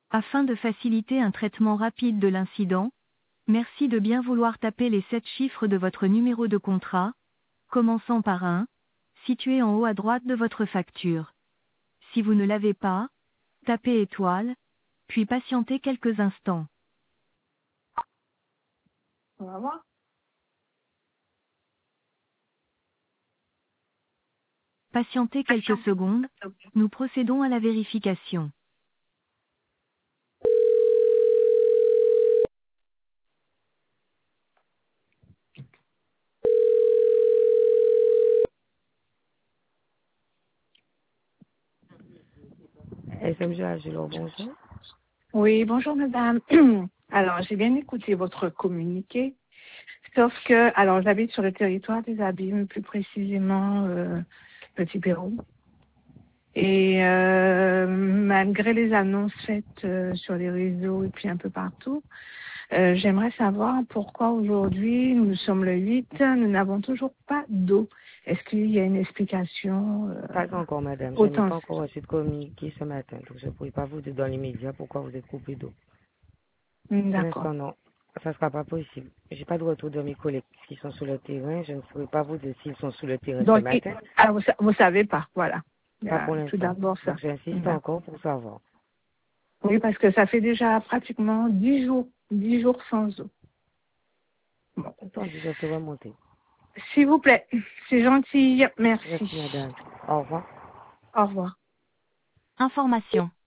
Afin de faciliter un traitement rapide de l'incident, merci de bien vouloir taper les 7 chiffres de votre numéro de contrat, commençant par 1, situé en haut à droite de votre facture. Si vous ne l'avez pas, tapez étoile, puis patientez quelques instants. On va voir. Patientez quelques secondes, nous procédons à la vérification. SMG Agilor, bonjour. Oui, bonjour madame. Alors, j'ai bien écouté votre communiqué, sauf que, alors j'habite sur le territoire des Abîmes, plus précisément Petit Pérou. Et malgré les annonces faites sur les réseaux et puis un peu partout, j'aimerais savoir pourquoi aujourd'hui, nous sommes le 8, nous n'avons toujours pas d'eau. Est-ce qu'il y a une explication Pas encore, madame. Je n'ai autant pas encore reçu de communiqué ce matin, donc je ne pourrais pas vous dire dans les médias pourquoi vous êtes coupé d'eau. Pour D'accord. l'instant, non. Ça ne sera pas possible. J'ai pas de retour de mes collègues qui sont sur le terrain. Je ne saurais pas vous dire s'ils sont sur le terrain ce Donc, matin. vous savez pas, voilà. Pas pour Tout l'instant. d'abord ça. Donc j'insiste D'accord. encore pour savoir. Oui, parce que ça fait déjà pratiquement 10 jours sans eau. Bon. Entendu, je peux remonter. S'il vous plaît, c'est gentil, merci. Merci, madame. Au revoir. Au revoir. Information.